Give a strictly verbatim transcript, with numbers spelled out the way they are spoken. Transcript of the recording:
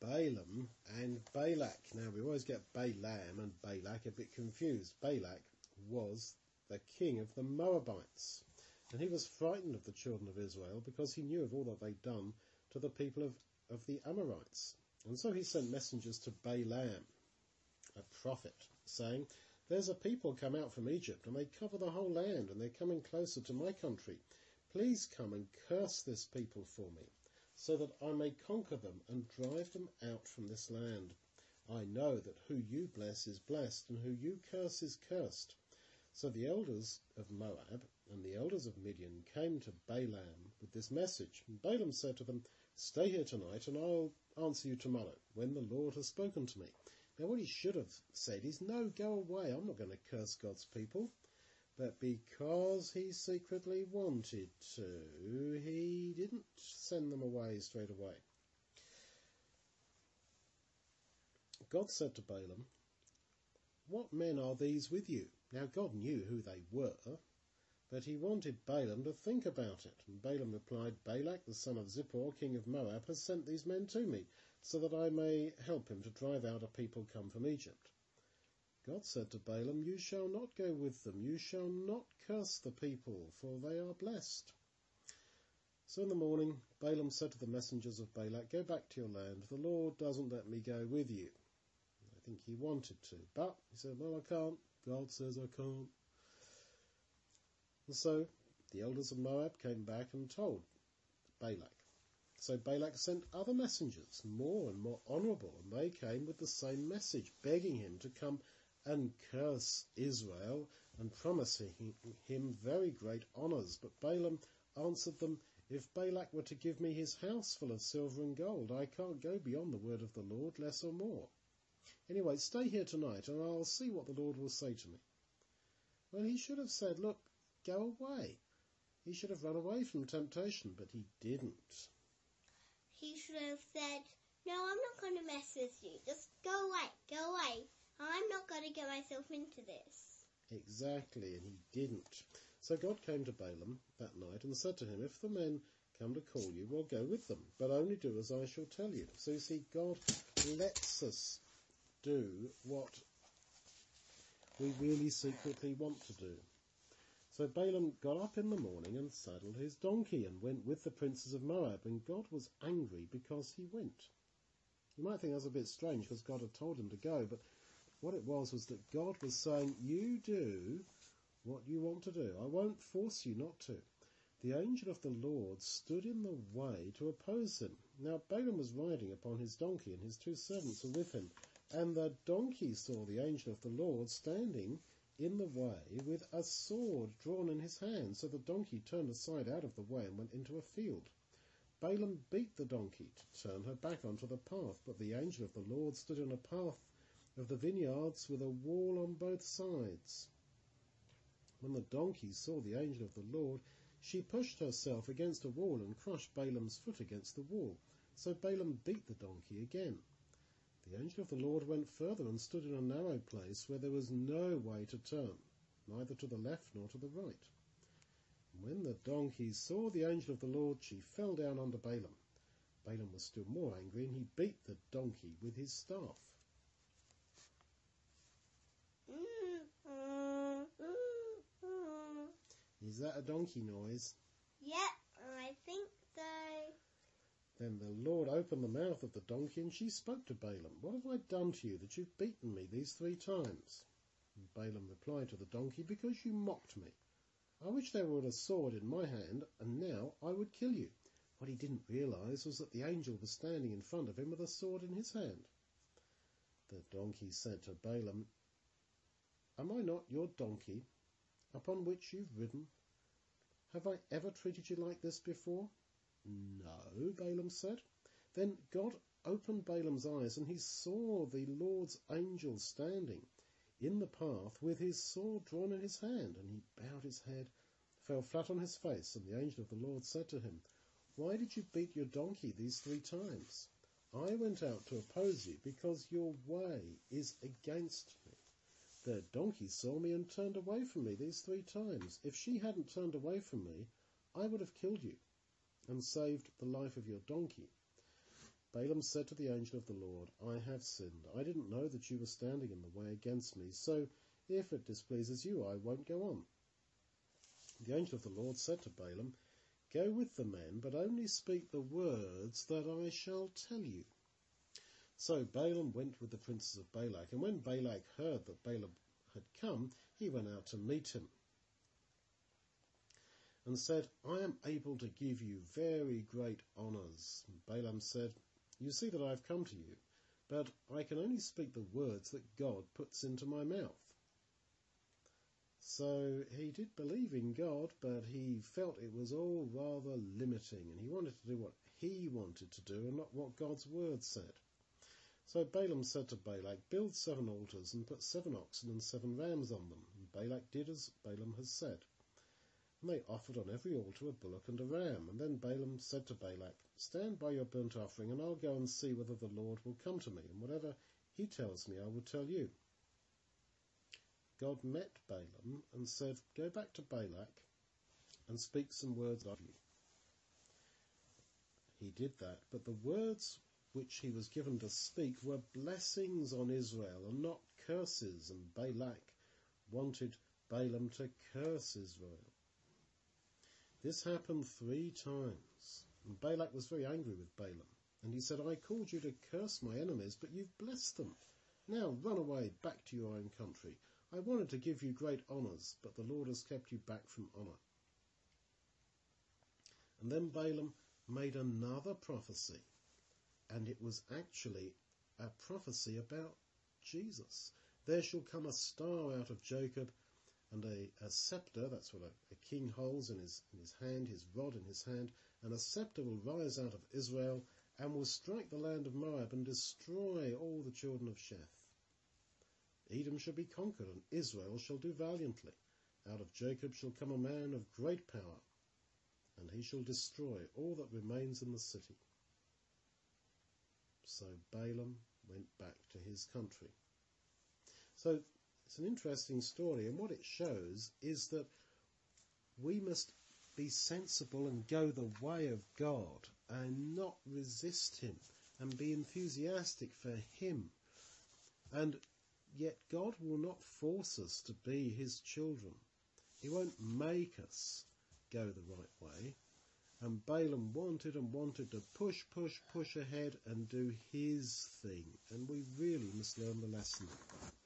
Balaam and Balak. Now, we always get Balaam and Balak a bit confused. Balak was the king of the Moabites, and he was frightened of the children of Israel because he knew of all that they'd done to the people of, of the Amorites. And so he sent messengers to Balaam, a prophet, saying, "There's a people come out from Egypt, and they cover the whole land, and they're coming closer to my country. Please come and curse this people for me, so that I may conquer them and drive them out from this land. I know that who you bless is blessed, and who you curse is cursed." So the elders of Moab and the elders of Midian came to Balaam with this message. And Balaam said to them, "Stay here tonight, and I'll answer you tomorrow, when the Lord has spoken to me." Now, what he should have said is, "No, go away, I'm not going to curse God's people." But because he secretly wanted to, he didn't send them away straight away. God said to Balaam, "What men are these with you?" Now, God knew who they were, but he wanted Balaam to think about it. And Balaam replied, "Balak, the son of Zippor, king of Moab, has sent these men to me, so that I may help him to drive out a people come from Egypt." God said to Balaam, "You shall not go with them. You shall not curse the people, for they are blessed." So in the morning, Balaam said to the messengers of Balak, "Go back to your land. The Lord doesn't let me go with you." I think he wanted to, but he said, "Well, I can't. God says I can't." And so the elders of Moab came back and told Balak. So Balak sent other messengers, more and more honourable, and they came with the same message, begging him to come and curse Israel and promising him very great honours. But Balaam answered them, "If Balak were to give me his house full of silver and gold, I can't go beyond the word of the Lord, less or more. Anyway, stay here tonight, and I'll see what the Lord will say to me." Well, he should have said, "Look, go away." He should have run away from temptation, but he didn't. He should have said, "No, I'm not going to mess with you. Just go away, go away. I'm not going to get myself into this." Exactly, and he didn't. So God came to Balaam that night and said to him, "If the men come to call you, well, go with them, but only do as I shall tell you." So you see, God lets us do what we really secretly want to do. So Balaam got up in the morning and saddled his donkey and went with the princes of Moab, and God was angry because he went. You might think that's a bit strange because God had told him to go, but what it was was that God was saying, "You do what you want to do. I won't force you not to." The angel of the Lord stood in the way to oppose him. Now Balaam was riding upon his donkey, and his two servants were with him, and the donkey saw the angel of the Lord standing in the way with a sword drawn in his hand. So the donkey turned aside out of the way and went into a field. Balaam beat the donkey to turn her back onto the path, but the angel of the Lord stood in a path of the vineyards with a wall on both sides. When the donkey saw the angel of the Lord, she pushed herself against a wall and crushed Balaam's foot against the wall. So Balaam beat the donkey again. The angel of the Lord went further and stood in a narrow place where there was no way to turn, neither to the left nor to the right. When the donkey saw the angel of the Lord, she fell down under Balaam. Balaam was still more angry, and he beat the donkey with his staff. Is that a donkey noise? Yep, I think so. Then the Lord opened the mouth of the donkey, and she spoke to Balaam. "What have I done to you that you've beaten me these three times?" And Balaam replied to the donkey, "Because you mocked me. I wish there were a sword in my hand, and now I would kill you." What he didn't realize was that the angel was standing in front of him with a sword in his hand. The donkey said to Balaam, "Am I not your donkey, upon which you've ridden? Have I ever treated you like this before?" "No," Balaam said. Then God opened Balaam's eyes, and he saw the Lord's angel standing in the path with his sword drawn in his hand, and he bowed his head, fell flat on his face, and the angel of the Lord said to him, "Why did you beat your donkey these three times? I went out to oppose you because your way is against me. The donkey saw me and turned away from me these three times. If she hadn't turned away from me, I would have killed you and saved the life of your donkey." Balaam said to the angel of the Lord, I have sinned. I didn't know that you were standing in the way against me, so if it displeases you, I won't go on. The angel of the Lord said to Balaam, Go with the men, but only speak the words that I shall tell you. So Balaam went with the princes of Balak, and when Balak heard that Balaam had come, he went out to meet him, and said, I am able to give you very great honours. Balaam said, You see that I have come to you, but I can only speak the words that God puts into my mouth. So he did believe in God, but he felt it was all rather limiting, and he wanted to do what he wanted to do and not what God's word said. So Balaam said to Balak, Build seven altars and put seven oxen and seven rams on them. And Balak did as Balaam had said. And they offered on every altar a bullock and a ram. And then Balaam said to Balak, Stand by your burnt offering, and I'll go and see whether the Lord will come to me, and whatever he tells me I will tell you. God met Balaam and said, Go back to Balak and speak some words of you. He did that, but the words which he was given to speak were blessings on Israel and not curses, and Balak wanted Balaam to curse Israel. This happened three times, and Balak was very angry with Balaam, and he said, I called you to curse my enemies, but you've blessed them. Now run away back to your own country. I wanted to give you great honours, but the Lord has kept you back from honour. And then Balaam made another prophecy, and it was actually a prophecy about Jesus. There shall come a star out of Jacob, and a, a sceptre, that's what a, a king holds in his, in his hand, his rod in his hand, and a sceptre will rise out of Israel, and will strike the land of Moab, and destroy all the children of Sheth. Edom shall be conquered, and Israel shall do valiantly. Out of Jacob shall come a man of great power, and he shall destroy all that remains in the city. So Balaam went back to his country. So it's an interesting story, and what it shows is that we must be sensible and go the way of God and not resist him and be enthusiastic for him. And yet God will not force us to be his children. He won't make us go the right way. And Balaam wanted and wanted to push, push, push ahead and do his thing. And we really must learn the lesson.